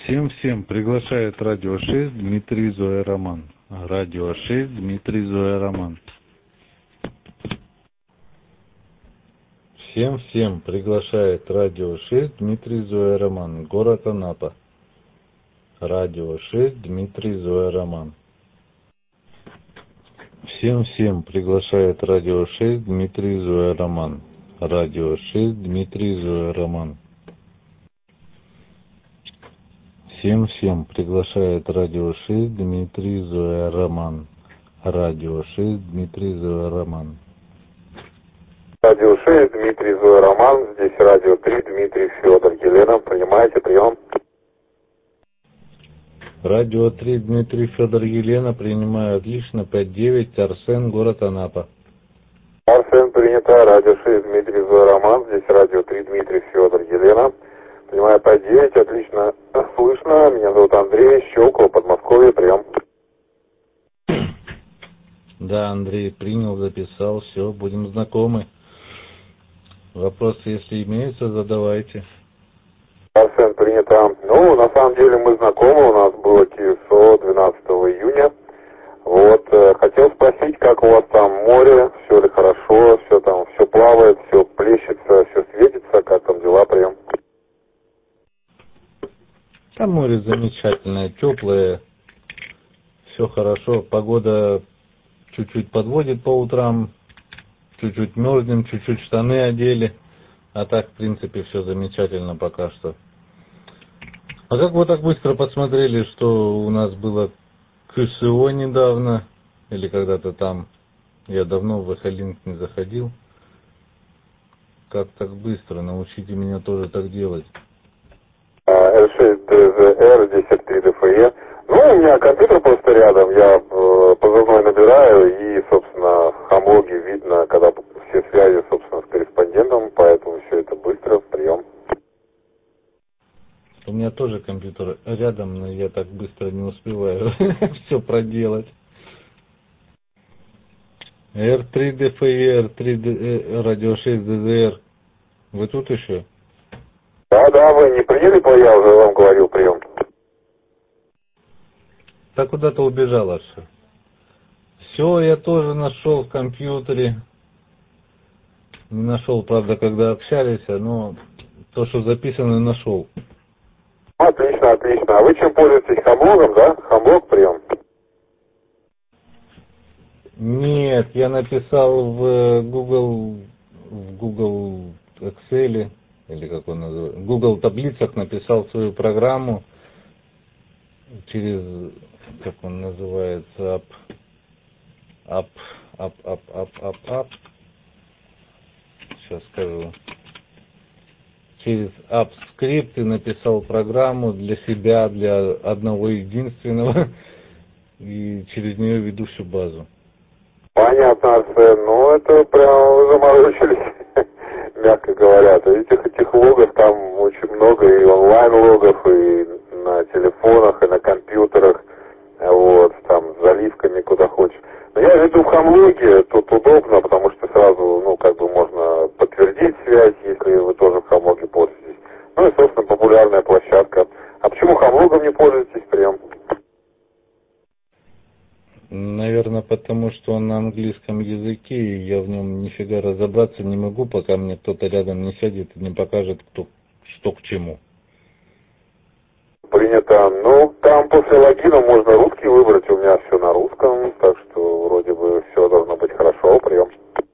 Всем приглашает Радио 6 Дмитрий Зоя Роман. Радио 6 Дмитрий Зоя Роман. Всем приглашает Радио 6 Дмитрий Зоя Роман. Город Анапа. Радио 6 Дмитрий Зоя Роман. Всем приглашает Радио 6 Дмитрий Зоя Роман. Радио 6 Дмитрий Зоя Роман. Всем приглашает Радио 6 Дмитрий Зоя Роман. Радио 6 Дмитрий Зоя Роман. Радио 6 Дмитрий Зоя Роман. Здесь Радио 3 Дмитрий Федор. Елена, принимаете прием? Радио 3 Дмитрий Федор Елена. Принимаю отлично. 5-9. Арсен, город Анапа. Арсен, принято. Радио 6 Дмитрий Зоя Роман. Здесь Радио 3 Дмитрий Федор Елена. Принимаю 5-9. Отлично слышно. Меня зовут Андрей. Щелково, Подмосковье. Прием. Да, Андрей, принял, записал. Все, будем знакомы. Вопросы, если имеются, задавайте. Арсен, принято. Ну, на самом деле мы знакомы. У нас было КСО 12 июня. Вот, хотел спросить, как у вас там море, все ли хорошо, все там, все плавает, все плещется, все светится, как там дела, прием? Там море замечательное, теплое, все хорошо, погода чуть-чуть подводит по утрам, чуть-чуть мерзнем, чуть-чуть штаны одели, а так, в принципе, все замечательно пока что. А как вы так быстро посмотрели, что у нас было КСО недавно, или когда-то там, я давно в Эхолинк не заходил, как так быстро, научите меня тоже так делать. R6DZR 10.3 Ну, у меня компьютер просто рядом, я позывной набираю, и, собственно, в хамлоге видно, когда все связи, собственно, с корреспондентом, поэтому все это быстро, прием. У меня тоже компьютер рядом, но я так быстро не успеваю все проделать. R3DFE, R3 Радио 6 ДЗР. Вы тут еще? Да, вы не приняли, я уже вам говорил, прием. Так куда-то убежала все. Все, я тоже нашел в компьютере. Не нашел, правда, когда общались, но то, что записано, нашел. Отлично. А вы чем пользуетесь, хамлогом, да? Хамлог, прием. Нет, я написал в Google Excel, или как он называется, в Google таблицах написал свою программу через, как он называется, сейчас скажу, через AppScript и написал программу для себя, для одного единственного, и через нее веду всю базу. Понятно, Арсен, ну это прям вы заморочились, мягко говоря. Этих логов там очень много, и онлайн-логов, и на телефонах, и на компьютерах, вот, там, с заливками куда хочешь. Но я веду в хамлоге, тут удобно, потому что сразу, можно подтвердить связь, если вы тоже в хамлоге пользуетесь. Ну и, собственно, популярная площадка. А почему хамлогом не пользуетесь, прием? Наверное, потому что он на английском языке, и я в нем нифига разобраться не могу, пока мне кто-то рядом не сядет и не покажет, что к чему. Принято. Ну, там после логина можно русский выбрать, у меня все на русском, так что вроде бы все должно быть хорошо, прием.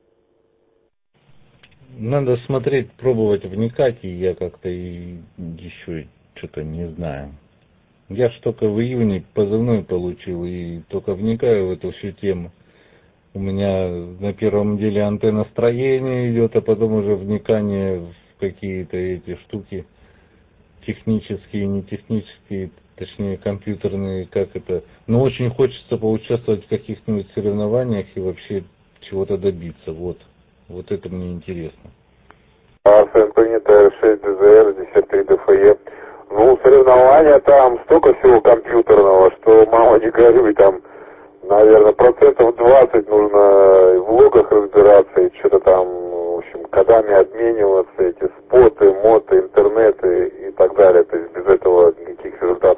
Надо смотреть, пробовать, вникать, и я как-то и еще что-то не знаю. Я ж только в июне позывной получил и только вникаю в эту всю тему. У меня на первом деле антенностроение идет, а потом уже вникание в какие-то эти штуки технические, не технические, точнее компьютерные, как это. Но очень хочется поучаствовать в каких-нибудь соревнованиях и вообще чего-то добиться. Вот это мне интересно. Арсен, принято, R6DZR 10.3 Ну, соревнования там столько всего компьютерного, что, мама, не горюй, там, наверное, 20% нужно в логах разбираться и что-то там, в общем, кодами обмениваться, эти споты, моты, интернеты и так далее. То есть без этого никаких результатов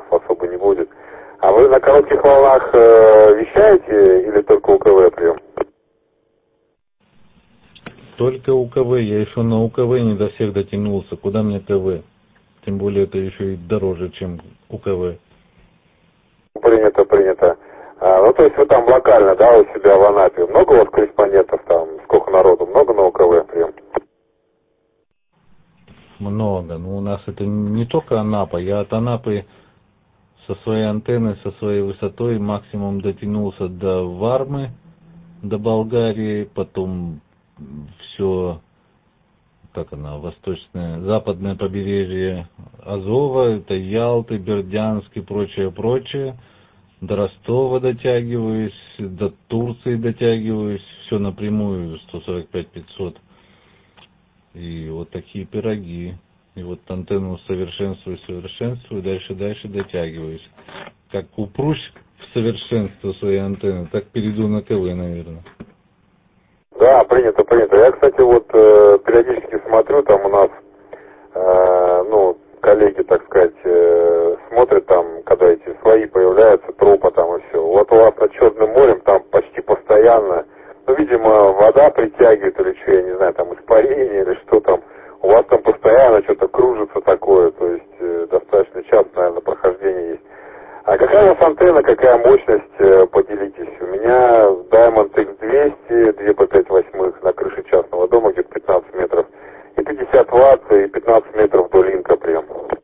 волнах вещаете или только УКВ прием? Только УКВ, я еще на УКВ не до всех дотянулся. Куда мне КВ? Тем более это еще и дороже, чем УКВ. Принято, принято. Ну, то есть вы там локально, да, у себя в Анапе. Много у вас корреспондентов там? Сколько народу? Много на УКВ прием? Много. Но у нас это не только Анапа. Я от Анапы со своей антенной, со своей высотой максимум дотянулся до Вармы, до Болгарии, потом все, как она, восточное, западное побережье Азова, это Ялты, Бердянск и прочее, прочее. До Ростова дотягиваюсь, до Турции дотягиваюсь, все напрямую, 145-500. И вот такие пироги. И вот антенну совершенствую, дальше дотягиваюсь. Как упрусь в совершенство своей антенны, так перейду на КВ, наверное. Да, принято, принято. Я, кстати, вот периодически смотрю, там у нас, ну, коллеги, так сказать, смотрят там, когда эти свои появляются, трупа там и все. Вот у вас над Черным морем там почти постоянно, ну, видимо, вода притягивает или что, я не знаю, там испарение или что там. У вас там постоянно что-то кружится такое, то есть достаточно часто, наверное, прохождение есть. А какая у вас антенна, какая мощность, поделитесь? У меня Diamond X200, 2 по 5/8 на крыше частного дома, где-то 15 метров. И 50 ватт, и 15 метров до линка прием.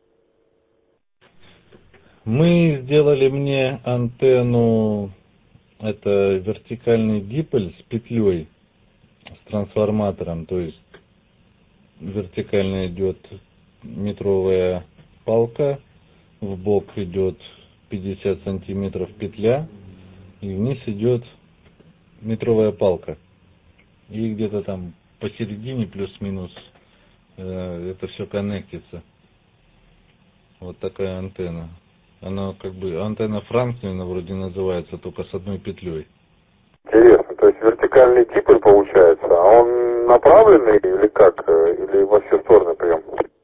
Мы сделали мне антенну, это вертикальный диполь с петлей, с трансформатором, то есть вертикально идет метровая палка, в бок идет 50 сантиметров петля, и вниз идет метровая палка. И где-то там посередине плюс-минус это все коннектится. Вот такая антенна. Она как бы антенна Франклина вроде называется, только с одной петлей. Интересно, то есть вертикальный диполь получается, а он направленный или как? Или во все стороны прием?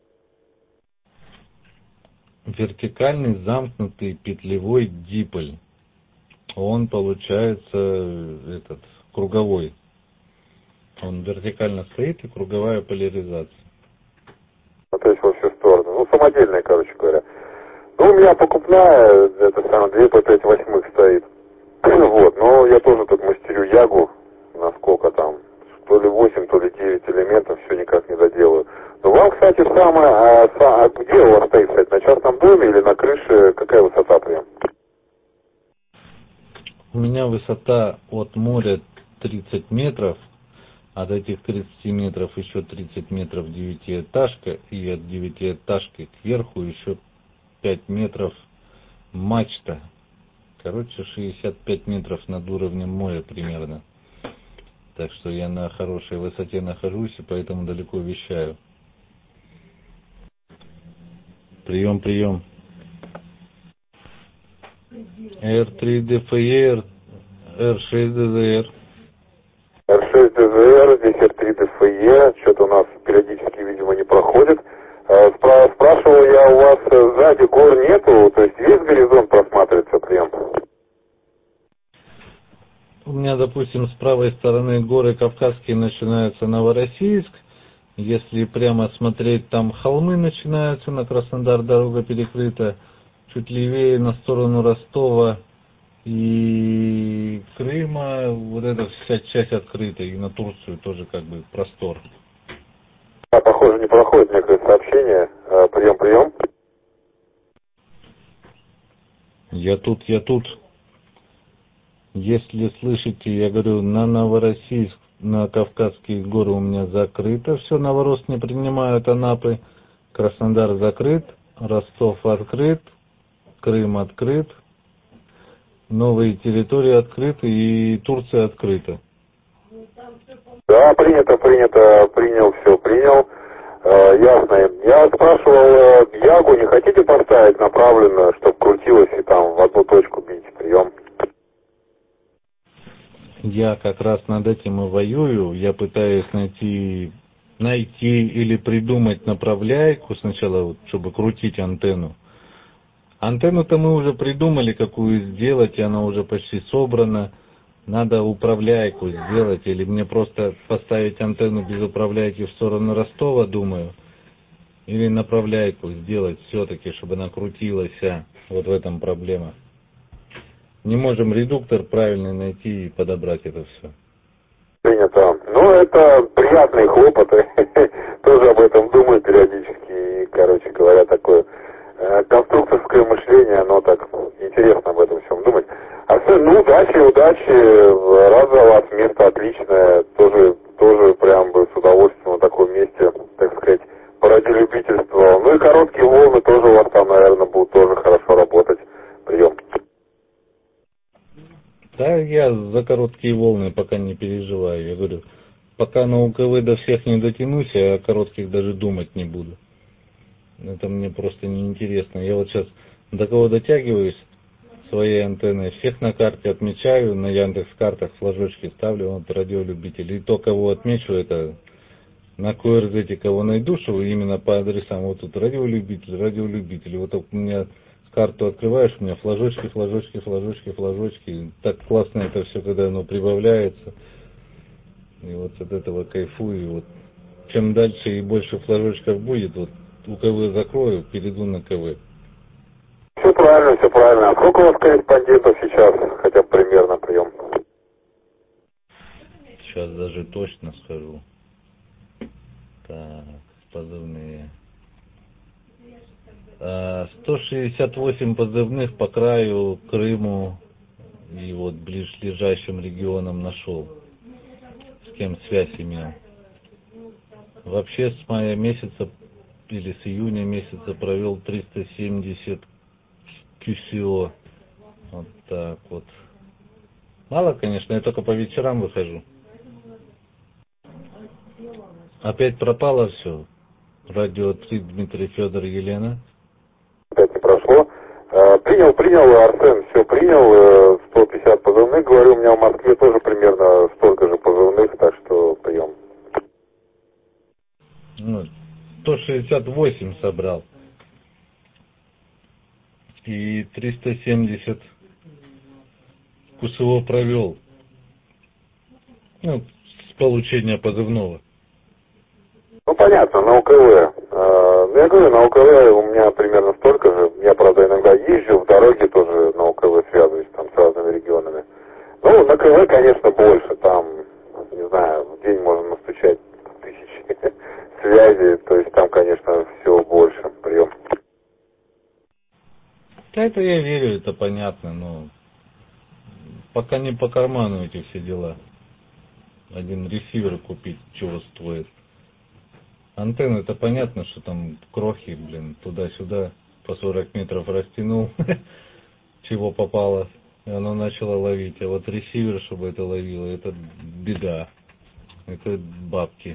Вертикальный замкнутый петлевой диполь. Он получается этот круговой. Он вертикально стоит и круговая поляризация. Ну, то есть во все стороны. Ну, самодельная, короче говоря. Ну, у меня покупная, это самое, 2 по 5/8 стоит. Вот, но я тоже тут мастерю Ягу, насколько там, то ли 8, то ли 9 элементов, все никак не доделаю. Но вам, кстати, а где у вас стоит, кстати, на частном доме или на крыше, какая высота прям? У меня высота от моря 30 метров, от этих 30 метров еще 30 метров девятиэтажка, и от девятиэтажки кверху еще 5 метров мачта. Короче, 65 метров над уровнем моря примерно. Так что я на хорошей высоте нахожусь, и поэтому далеко вещаю. Прием, прием. R3DFE, R6DZR. R6DZR, здесь R3DFE, что-то у нас периодически, видимо, не проходит. Спрашивал я у вас, сзади гор нету, то есть весь горизонт просматривается прием? У меня, допустим, с правой стороны горы Кавказские начинаются Новороссийск. Если прямо смотреть, там холмы начинаются, на Краснодар дорога перекрыта. Чуть левее на сторону Ростова и Крыма, вот эта вся часть открыта. И на Турцию тоже как бы простор. А, похоже, не проходит некоторые сообщения. Прием, прием. Я тут. Если слышите, я говорю, на Новороссийск, на Кавказские горы у меня закрыто. Все, Новороссийск не принимают, Анапы. Краснодар закрыт, Ростов открыт, Крым открыт. Новые территории открыты и Турция открыта. Да, принято, принял, все, принял. Ясно. Я спрашивал Ягу, не хотите поставить направленно, чтобы крутилось и там в одну точку бить? Прием. Я как раз над этим и воюю. Я пытаюсь найти или придумать направляйку сначала, вот, чтобы крутить антенну. Антенну-то мы уже придумали, какую сделать, и она уже почти собрана. Надо управляйку сделать, или мне просто поставить антенну без управляйки в сторону Ростова, думаю. Или направляйку сделать все-таки, чтобы она крутилась. Вот в этом проблема. Не можем редуктор правильный найти и подобрать это все. Принято. Ну, это приятные хлопоты. Тоже об этом думаю периодически. И, короче говоря, такое конструкторское мышление, оно так интересно об этом всем думать. Арсен, ну, удачи. Рад за вас. Место отличное. Тоже прям бы с удовольствием на таком месте, так сказать, по радиолюбительству. Ну и короткие волны тоже у вас там, наверное, будут тоже хорошо работать. Прием. Да, я за короткие волны пока не переживаю. Я говорю, пока на УКВ до всех не дотянусь, я о коротких даже думать не буду. Это мне просто неинтересно. Я вот сейчас до кого дотягиваюсь своей антенной, всех на карте отмечаю, на Яндекс.Картах флажочки ставлю, вот радиолюбители. И то, кого отмечу, это на QRZ, кого найду, что именно по адресам. Вот тут радиолюбитель. Вот у меня карту открываешь, у меня флажочки. Так классно это все, когда оно прибавляется. И вот от этого кайфую. И вот чем дальше и больше флажочков будет, вот УКВ закрою, перейду на КВ. Все правильно, все правильно. А сколько у вас корреспондентов сейчас, хотя бы примерно, прием? Сейчас даже точно скажу. Так, позывные. 168 позывных по краю, Крыму и вот ближайшим регионам нашел, с кем связь имел. Вообще с мая месяца или с июня месяца провел 370 QCO. Вот так вот. Мало, конечно, я только по вечерам выхожу. Опять пропало все. Радио 3, Дмитрий, Федор, Елена. Опять не прошло. Принял, Арсен, все принял. 150 позывных, говорю, у меня в Москве тоже примерно столько же позывных, так что прием. Ну, 168 собрал. И 370 КСО провел. Ну, с получения позывного. Ну, понятно, на УКВ. Я говорю, на УКВ у меня примерно столько же. Я, правда, иногда езжу в дороге тоже на УКВ связываюсь там с разными регионами. Ну, на КВ, конечно, больше. Там, не знаю, в день можно настучать тысячи связей. То есть там, конечно, все больше. Прием. Да это я верю, это понятно, но пока не по карману эти все дела. Один ресивер купить чего стоит. Антенна, это понятно, что там крохи, туда-сюда по 40 метров растянул, чего попало, и оно начало ловить. А вот ресивер, чтобы это ловило, это беда. Это бабки.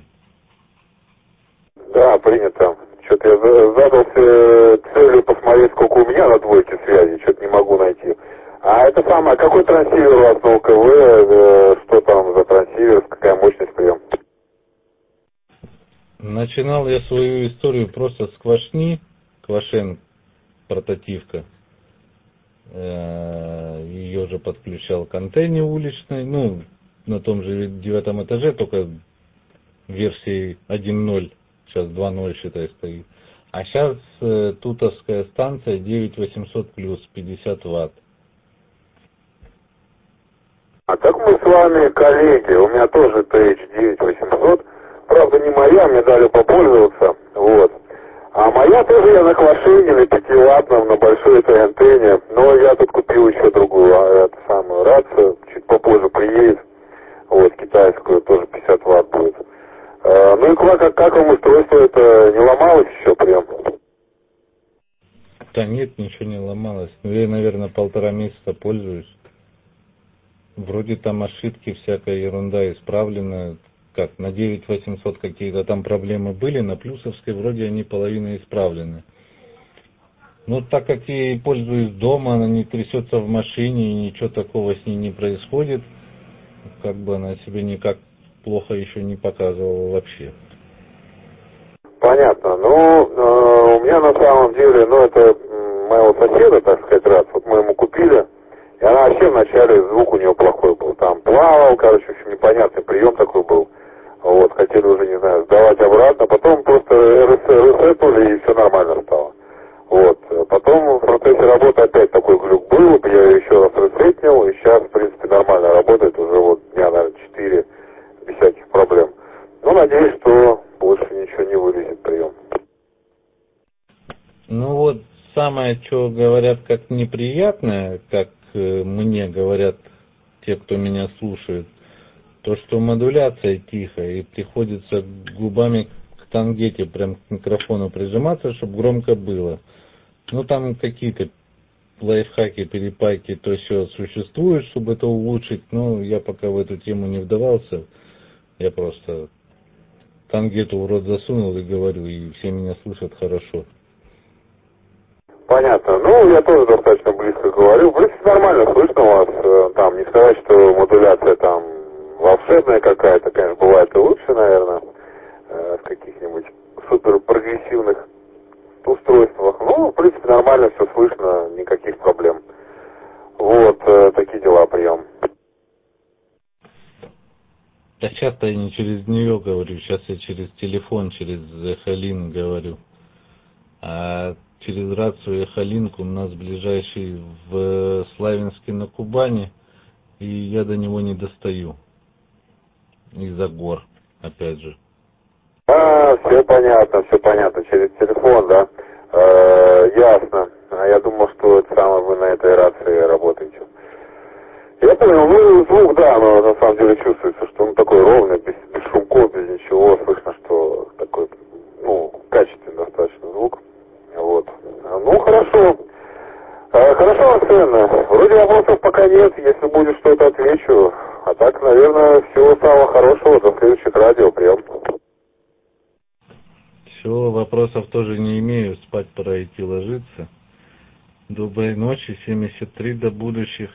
Да, принято. Что-то я задался целью посмотреть, сколько у меня на двойке связи. Что-то не могу найти. А это самое, какой трансивер у вас на УКВ? Что там за трансивер? Какая мощность прием? Начинал я свою историю просто с Квашен портативка. Ее же подключал к антенне уличной, ну, на том же 9 этаже, только версии 1.0, сейчас 2.0, считай, стоит. А сейчас тутовская станция 9800 плюс, 50 ватт. А так мы с вами коллеги. У меня тоже TH9800. Правда, не моя, мне дали попользоваться. Вот. А моя тоже я на Квашене, на 5-ваттном, на большой этой антенне. Но я тут купил еще другую, эту самую рацию. Чуть попозже приедет. Вот, китайскую, тоже 50 ватт будет. Ну и как вам устройство это не ломалось еще прям? Да нет, ничего не ломалось. Ну, я, наверное, 1,5 месяца пользуюсь. Вроде там ошибки, всякая ерунда исправлена. Как, на 9800 какие-то там проблемы были, на плюсовской вроде они половина исправлены. Но так как я ей пользуюсь дома, она не трясется в машине, и ничего такого с ней не происходит, как бы она себе никак плохо еще не показывала вообще. Понятно. Ну, у меня на самом деле, ну, это моего соседа, так сказать, раз. Вот мы ему купили. И она вообще вначале звук у нее плохой был. Там плавал, короче, в общем, непонятный прием такой был. Вот, хотели уже, не знаю, сдавать обратно. Потом просто ресетнули, и все нормально стало. Вот. Потом в процессе работы опять такой глюк был. Я ее еще раз ресетнил, и сейчас, в принципе, нормально работает. Уже вот дня, наверное, 4 без всяких проблем. Ну, надеюсь, что больше ничего не вылезет прием. Ну вот самое, что говорят как неприятное, как мне говорят те, кто меня слушает, то, что модуляция тихая, и приходится губами к тангете прям к микрофону прижиматься, чтобы громко было. Ну там какие-то лайфхаки, перепайки, то все существует, чтобы это улучшить, но я пока в эту тему не вдавался. Я просто тангету в рот засунул и говорю, и все меня слышат хорошо. Понятно. Ну, я тоже достаточно близко говорю. В принципе, нормально слышно у вас. Там, не сказать, что модуляция там волшебная какая-то, конечно, бывает и лучше, наверное, в каких-нибудь супер прогрессивных устройствах. Ну, в принципе, нормально все слышно, никаких проблем. Вот, такие дела, прием. Да часто я не через нее говорю, сейчас я через телефон, через Эхолин говорю. А через рацию Эхолинку у нас ближайший в Славянске на Кубани, и я до него не достаю. Из-за гор, опять же. Все понятно, через телефон, да. Ясно. А я думал, что это самое вы на этой рации работаете. Я понял, ну звук, да, но на самом деле чувствуется, что он такой ровный, без шумков, без ничего, слышно, что такой, ну, качественный достаточно звук. Вот. Ну, хорошо. Хорошо, Арсен, вроде вопросов пока нет, если будет что-то отвечу. А так, наверное, всего самого хорошего, до следующих радио, прием. Все, вопросов тоже не имею, спать пора идти ложиться. Доброй ночи, 73 до будущих.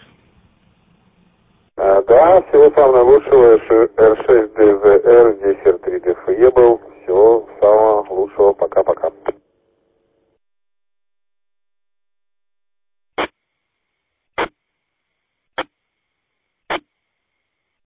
Да, всего самого лучшего, R6DZR, здесь R3DFE был. Всего самого лучшего, пока-пока.